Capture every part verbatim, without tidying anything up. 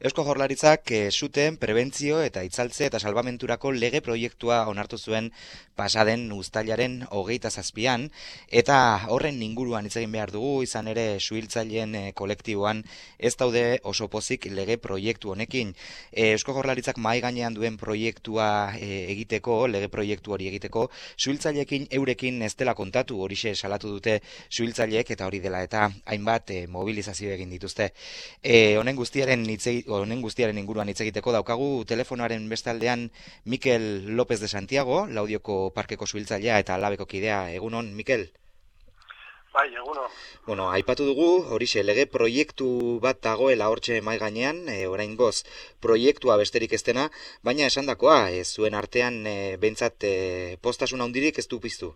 Eusko Jaurlaritzak eh, zuten prebentzio eta itzaltze eta salbamenturako lege proiektua onartu zuen pasaden uztailaren hogeita zazpian, eta horren inguruan hitz egin behar dugu, izan ere suhiltzaileen eh, kolektiboan ez daude oso pozik lege proiektu honekin. Eh, Eusko Jaurlaritzak mahai gainean duen proiektua eh, egiteko, lege proiektu hori egiteko, suhiltzaileekin eurekin ez dela kontatu, horixe salatu dute suhiltzaileek, eta hori dela eta hainbat eh, mobilizazio egin dituzte. E, honen guztiaren hitz egi- honen guztiaren inguruan hitz egiteko daukagu telefonoaren bestaldean Mikel López de Santiago, Laudioko parkeko suhiltzailea eta labeko kidea. Egunon, Mikel? Bai, eguno. Bueno, aipatu dugu, horixe, lege proiektu bat dagoela hortxe mai gainean, e, oraingoz proiektua besterik ez dena, baina esandakoa, e, zuen artean e, behintzat e, postasuna handirik ez du piztu.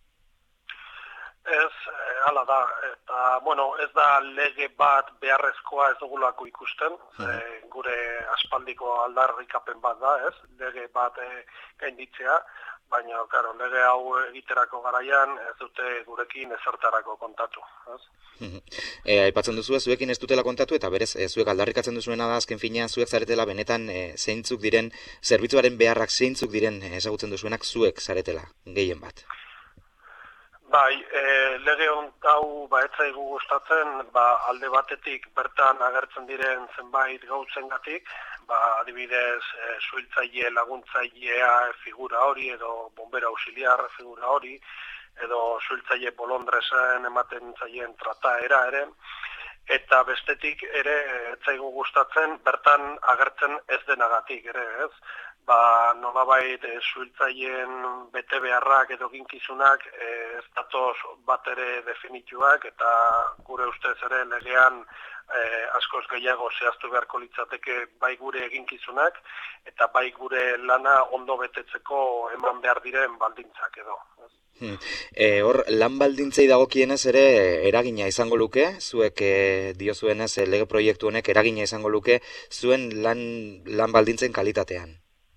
Ez, eh, hala da, eta, bueno, ez da lege bat beharrezkoa ez dugulako ikusten, eh, gure aspaldiko aldarrikapen bat da, ez, lege bat eh, gainditzea, baina, karo, lege hau egiterako garaian ez dute gurekin ezertarako kontatu, ez. E, aipatzen duzu, zuekin ez dutela kontatu, eta berez, e, zuek aldarrikatzen duzuena da, azken finean, zuek zaretela benetan e, zeintzuk diren, zerbitzuaren beharrak zeintzuk diren e, ezagutzen duzuenak zuek zaretela, gehien bat. Bai, e, lege hau ba ez zaigu gustatzen, ba alde batetik bertan agertzen diren zenbait gauzengatik, ba adibidez, e, suhiltzaile laguntzailea figura hori edo bombero auxiliar figura hori edo suhiltzaile bolondresen ematen zaien trataera ere, eta bestetik ere ez zaigu gustatzen bertan agertzen ez denagatik ere, ez? Ba, nolabait e, suhiltzaileen bete beharrak edo ginkizunak e, ez datoz bat ere definituak, eta gure ustez ere legean e, askoz gehiago zehaztu beharko litzateke bai gure eginkizunak eta bai gure lana ondo betetzeko eman behar diren baldintzak edo. Hmm. E, hor, lan baldintzei dagokienez ere eragina izango luke, zuek e, diozuenez e, lege proiektu honek eragina izango luke zuen lan, lan baldintzen kalitatean.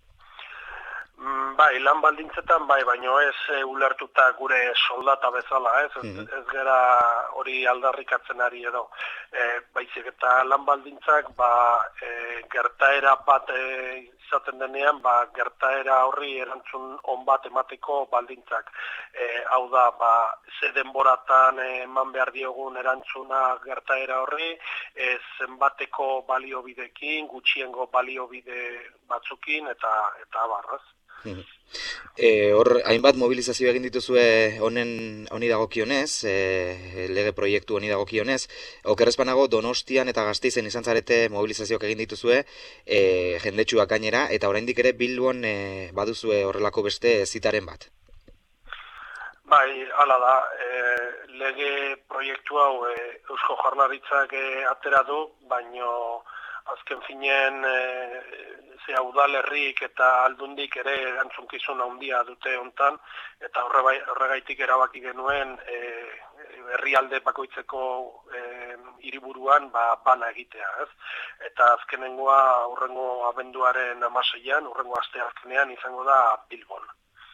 Bai, lan baldintzetan bai, baino ez e, ulertuta gure soldata bezala, ez, ez, Mhm. ez gera hori aldarrikatzen ari edo. E, baizik eta lan baldintzak, ba, e, gertaera bat e, izaten denean, ba, gertaera horri erantzun on bat emateko baldintzak. E, hau da, ba, ze denboratan e, eman behar diogun erantzuna gertaera horri, e, zenbateko baliobidekin, gutxiengo baliobide batzukin, eta, eta barraz. E, hor, hainbat mobilizazio egin dituzue honen honi dagokionez, e, lege proiektu honi dagokionez, okerrez banago Donostian eta Gasteizen izan zarete mobilizazioak egin dituzue, e, jendetsuak gainera, eta oraindik ere Bilbon e, baduzue horrelako beste zitaren bat. Bai, hala da, e, lege proiektu hau e, Eusko Jaurlaritzak e, atera du, baino azken finean e, ze udalerrik eta aldundik ere erantzunkizun handia dute hontan, eta horre, horregaitik erabaki genuen e, herrialde bakoitzeko e, hiriburuan ba, bana egitea, ez? Eta azkenengoa hurrengo abenduaren hamaseian, hurrengo aste azkenean izango da Bilbon.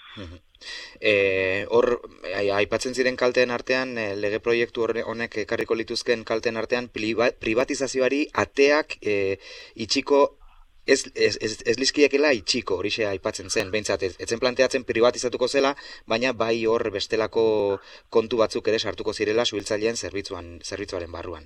E, hor, aipatzen ziren kalteen artean, e, lege proiektu honek ekarriko lituzken kalteen artean, privatizazioari ateak e, itxiko ez, ez, ez, ez lizkiekela itxiko, horixe aipatzen zen, behintzat, ez, etzen planteatzen privatizatuko zela, baina bai hor bestelako kontu batzuk ere sartuko zirela suhiltzaileen zerbitzuan, zerbitzuaren barruan.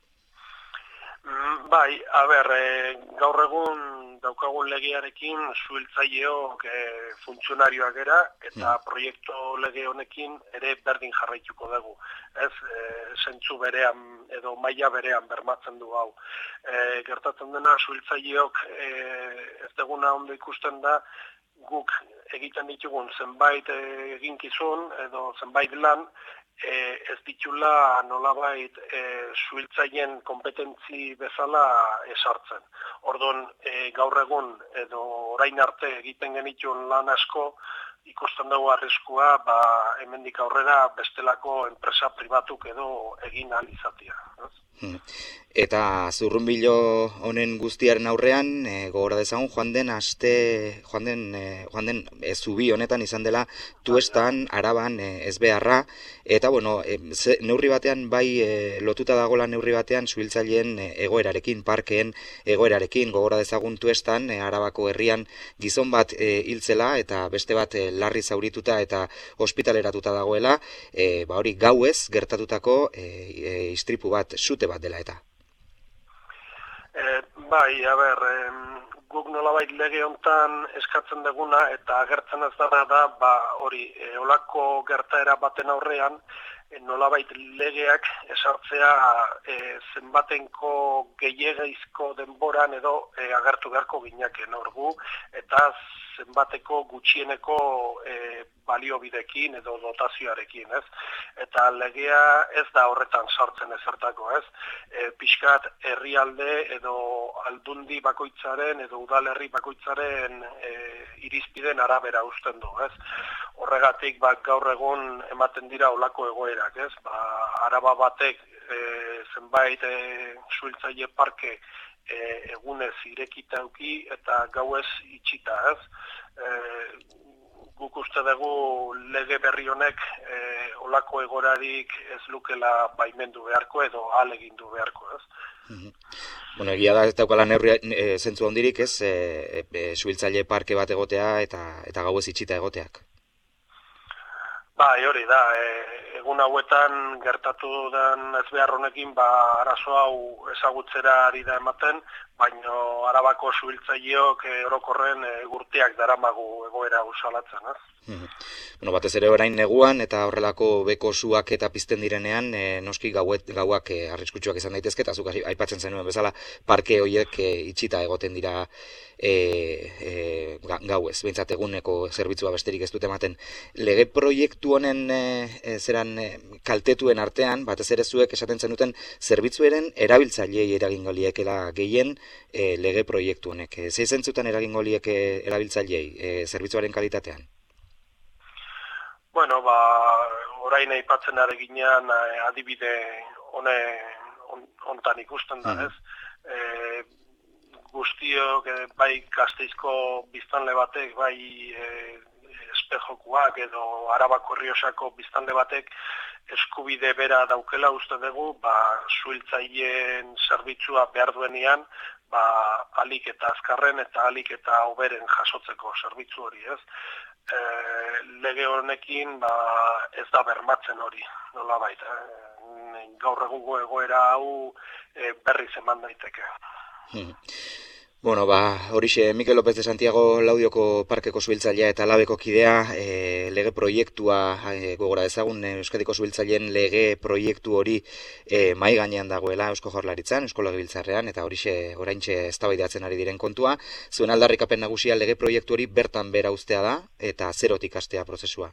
Bai, a ber, e, gaur egun daukagun legearekin suhiltzaileok e, funtzionarioak gera, eta hmm. proiektu lege honekin ere berdin jarraituko dugu. Ez, e, zentzu berean edo maila berean bermatzen du hau. E, gertatzen dena suhiltzaileok e, ez deguna ondo ikusten da, guk egiten ditugun zenbait eginkizun edo zenbait lan, E, ez ditula nolabait e, suhiltzaileen kompetentzi bezala esartzen. Orduan, e, gaur egun edo orain arte egiten genituen lan asko ikusten dugu arriskua ba, hemendik aurrera bestelako enpresa pribatuk edo egin ahal izatea. Eta zurrunbilo honen guztiaren aurrean, e, gogora dezagun, joan den aste, joan den, e, joan den e, zubi honetan izan dela Tuestan, Araban, e, ezbeharra, eta bueno, e, ze, neurri batean bai e, lotuta dagoela neurri batean suhiltzaileen e, egoerarekin, parkeen egoerarekin, gogora dezagun Tuestan, e, Arabako herrian gizon bat e, hiltzela eta beste bat e, larri zaurituta eta ospitaleratuta dagoela, e, ba hori gauez gertatutako e, e, istripu bat, sute bat dela eta. E, bai, a ber, em, guk nolabait lege hontan eskatzen duguna eta agertzen ez dara da, ba hori, e, olako gertaera baten aurrean, e, nolabait legeak esartzea e, zenbatenko gehiegizko denboran edo e, agertu beharko ginakeen orgu, eta zenbateko gutxieneko e, baliobidekin edo dotazioarekin, ez? Eta legea ez da horretan sartzen ezertako, ez? E, pixkat herrialde edo aldundi bakoitzaren edo udalerri bakoitzaren e, irizpiden arabera uzten du, ez? Horregatik ba, gaur egun ematen dira olako egoerak, ez? Ba, Araba batek e, zenbait e, suhiltzaile parke e, egunez irekita eduki eta gauez itxita, ez? E, guk uste dugu lege berri honek e, olako egorarik ez lukela baimendu beharko edo ahalegindu beharko, ez? Mm-hmm. Bueno, egia da ez daukala neurri e, zentzu handirik, ez, e, e, suhiltzaile parke bat egotea eta eta gauez itxita egoteak. Bai, hori da, e, egun hauetan gertatu den ezbehar honekin, ba, arazo hau ezagutzera ari da ematen, baina Arabako suhiltzaileok e, orokorren e, gurteak daramagu egoera hau salatzen, ez? Bueno, batez ere orain neguan eta horrelako beko suak eta pizten direnean, e, noski gauet, gauak e, arriskutsuak izan daitezke, eta zuk aipatzen zenuen bezala, parke horiek e, itxita egoten dira e, e, gauez, behintzat eguneko zerbitzua besterik ez dute ematen. Lege proiektu honen e, e, zeran e, kaltetuen artean, batez ere zuek esaten zenuten zerbitzueren erabiltzailei eragingo liekela gehien e, lege proiektu honek. E, Zei zentzutan eragingo lieke erabiltzailei e, zerbitzuaren kalitatean? Bueno, ba, orain aipatzen ari ginean adibide hone hontan ikusten da, ez? E, guztiok, e, bai Gasteizko biztanle batek, bai e, Espejokuak edo Arabako Errioxako biztanle batek eskubide bera daukela uste dugu, ba, suhiltzaileen zerbitzua behar duenean, ba, alik eta azkarren eta alik eta hoberen jasotzeko zerbitzu hori, ez? E, lege honekin ba, ez da bermatzen hori, nola baita. E, gaur egungo egoera hau e, berriz eman daiteke. Hmm. Bueno, ba, horixe, Mikel López de Santiago Laudioko parkeko suhiltzailea eta labeko kidea, e, lege proiektua e, gogora dezagun, e, Euskadiko suhiltzaileen lege proiektu hori e, mai gainean dagoela Eusko Jaurlaritzan, Eusko Legebiltzarrean, eta horixe oraintxe eztabaidatzen ari diren kontua. Zuen aldarrikapen nagusia lege proiektu hori bertan bera uztea da, eta zerotik hastea prozesua.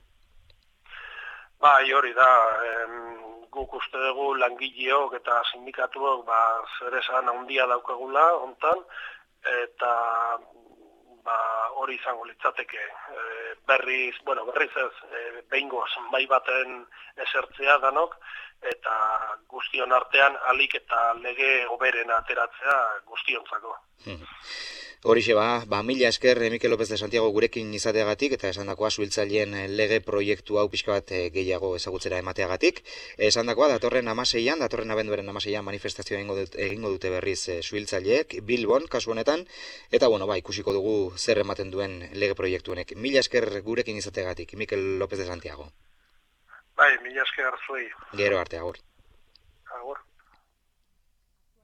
Bai, hori da, em, guk uste dugu langileok eta sindikatuok ba, zer esan handia daukagula hontan, eta ba, hori izango litzateke e, berriz, bueno, berriz ez, e, behingoz, bai baten esertzea danok, eta guztion artean alik eta lege hoberen ateratzea guztiontzako. Horixe ba, ba, mila esker Mikel López de Santiago gurekin izateagatik eta esandakoa suhiltzaileen lege proiektu hau pixka bat gehiago ezagutzera emateagatik. Esandakoa datorren hamaseian, datorren abenduaren hamaseian manifestazioa egingo dute, egingo dute berriz suhiltzaileek, Bilbon kasu honetan, eta bueno, ba, ikusiko dugu zer ematen duen lege proiektu honek. Mila esker gurekin izateagatik, Mikel López de Santiago. Bai, mila esker zuei. Gero arte, agur.